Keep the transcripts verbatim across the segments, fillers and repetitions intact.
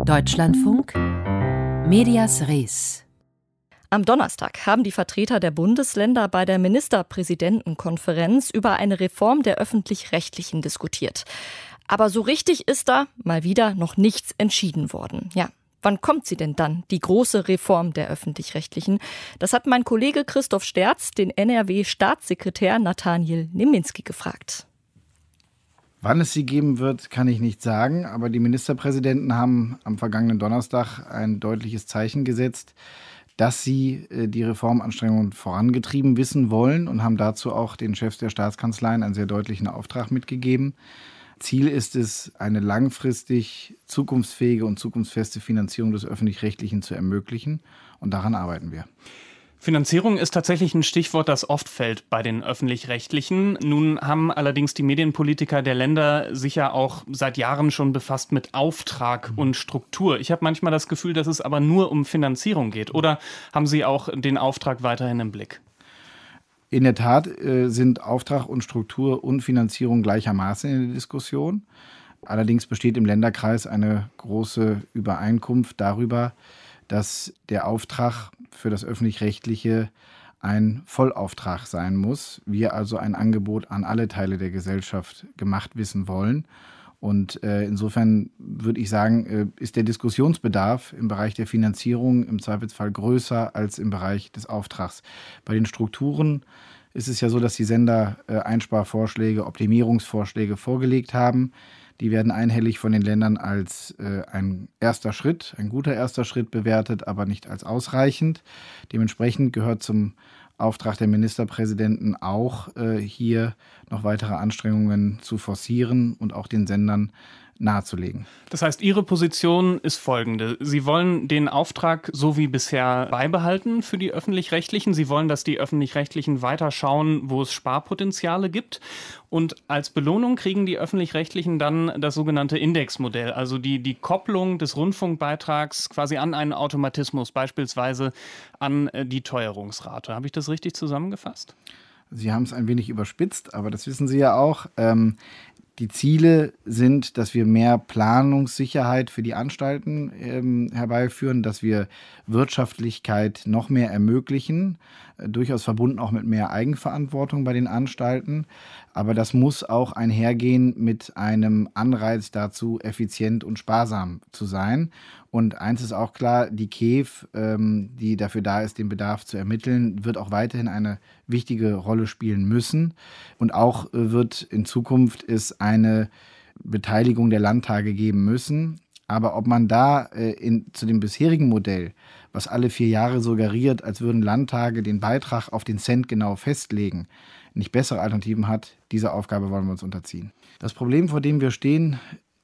Deutschlandfunk Medias Res. Am Donnerstag haben die Vertreter der Bundesländer bei der Ministerpräsidentenkonferenz über eine Reform der Öffentlich-Rechtlichen diskutiert. Aber so richtig ist da mal wieder noch nichts entschieden worden. Ja, wann kommt sie denn dann, die große Reform der Öffentlich-Rechtlichen? Das hat mein Kollege Christoph Sterz, den N R W-Staatssekretär Nathaniel Niminski, gefragt. Wann es sie geben wird, kann ich nicht sagen, aber die Ministerpräsidenten haben am vergangenen Donnerstag ein deutliches Zeichen gesetzt, dass sie die Reformanstrengungen vorangetrieben wissen wollen und haben dazu auch den Chefs der Staatskanzleien einen sehr deutlichen Auftrag mitgegeben. Ziel ist es, eine langfristig zukunftsfähige und zukunftsfeste Finanzierung des Öffentlich-Rechtlichen zu ermöglichen, und daran arbeiten wir. Finanzierung ist tatsächlich ein Stichwort, das oft fällt bei den Öffentlich-Rechtlichen. Nun haben allerdings die Medienpolitiker der Länder sich ja auch seit Jahren schon befasst mit Auftrag und Struktur. Ich habe manchmal das Gefühl, dass es aber nur um Finanzierung geht. Oder haben Sie auch den Auftrag weiterhin im Blick? In der Tat äh, sind Auftrag und Struktur und Finanzierung gleichermaßen in der Diskussion. Allerdings besteht im Länderkreis eine große Übereinkunft darüber, dass der Auftrag für das Öffentlich-Rechtliche ein Vollauftrag sein muss. Wir also ein Angebot an alle Teile der Gesellschaft gemacht wissen wollen. Und äh, insofern würde ich sagen, äh, ist der Diskussionsbedarf im Bereich der Finanzierung im Zweifelsfall größer als im Bereich des Auftrags. Bei den Strukturen ist es ja so, dass die Sender äh, Einsparvorschläge, Optimierungsvorschläge vorgelegt haben. Die werden einhellig von den Ländern als äh, ein erster Schritt, ein guter erster Schritt bewertet, aber nicht als ausreichend. Dementsprechend gehört zum Auftrag der Ministerpräsidenten auch, äh, hier noch weitere Anstrengungen zu forcieren und auch den Sendern nahezulegen. Das heißt, Ihre Position ist folgende. Sie wollen den Auftrag so wie bisher beibehalten für die Öffentlich-Rechtlichen. Sie wollen, dass die Öffentlich-Rechtlichen weiter schauen, wo es Sparpotenziale gibt. Und als Belohnung kriegen die Öffentlich-Rechtlichen dann das sogenannte Indexmodell, also die, die Kopplung des Rundfunkbeitrags quasi an einen Automatismus, beispielsweise an die Teuerungsrate. Habe ich das richtig zusammengefasst? Sie haben es ein wenig überspitzt, aber das wissen Sie ja auch. Ähm, Die Ziele sind, dass wir mehr Planungssicherheit für die Anstalten ähm, herbeiführen, dass wir Wirtschaftlichkeit noch mehr ermöglichen, äh, durchaus verbunden auch mit mehr Eigenverantwortung bei den Anstalten. Aber das muss auch einhergehen mit einem Anreiz dazu, effizient und sparsam zu sein. Und eins ist auch klar, die K E V, ähm, die dafür da ist, den Bedarf zu ermitteln, wird auch weiterhin eine wichtige Rolle spielen müssen. Und auch äh, wird in Zukunft es eine Beteiligung der Landtage geben müssen. Aber ob man da äh, in, zu dem bisherigen Modell, was alle vier Jahre suggeriert, als würden Landtage den Beitrag auf den Cent genau festlegen, nicht bessere Alternativen hat, dieser Aufgabe wollen wir uns unterziehen. Das Problem, vor dem wir stehen,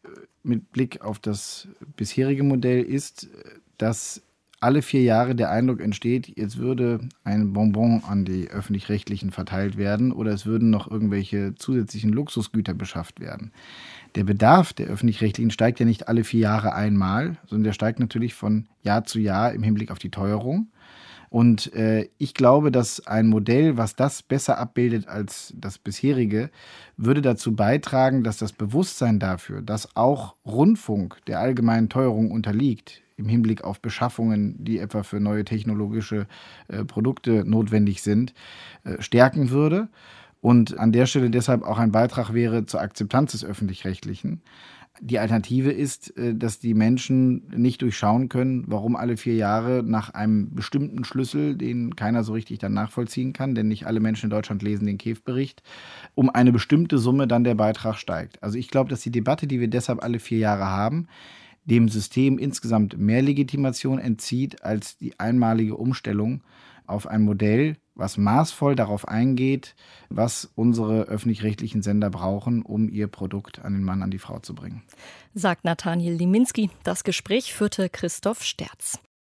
mit Blick auf das bisherige Modell ist, dass alle vier Jahre der Eindruck entsteht, jetzt würde ein Bonbon an die Öffentlich-Rechtlichen verteilt werden oder es würden noch irgendwelche zusätzlichen Luxusgüter beschafft werden. Der Bedarf der Öffentlich-Rechtlichen steigt ja nicht alle vier Jahre einmal, sondern der steigt natürlich von Jahr zu Jahr im Hinblick auf die Teuerung. Und äh, ich glaube, dass ein Modell, was das besser abbildet als das bisherige, würde dazu beitragen, dass das Bewusstsein dafür, dass auch Rundfunk der allgemeinen Teuerung unterliegt, im Hinblick auf Beschaffungen, die etwa für neue technologische äh, Produkte notwendig sind, äh, stärken würde. Und an der Stelle deshalb auch ein Beitrag wäre zur Akzeptanz des Öffentlich-Rechtlichen. Die Alternative ist, dass die Menschen nicht durchschauen können, warum alle vier Jahre nach einem bestimmten Schlüssel, den keiner so richtig dann nachvollziehen kann, denn nicht alle Menschen in Deutschland lesen den K E V-Bericht, um eine bestimmte Summe dann der Beitrag steigt. Also ich glaube, dass die Debatte, die wir deshalb alle vier Jahre haben, dem System insgesamt mehr Legitimation entzieht als die einmalige Umstellung auf ein Modell, was maßvoll darauf eingeht, was unsere öffentlich-rechtlichen Sender brauchen, um ihr Produkt an den Mann, an die Frau zu bringen. Sagt Nathaniel Niminski. Das Gespräch führte Christoph Sterz.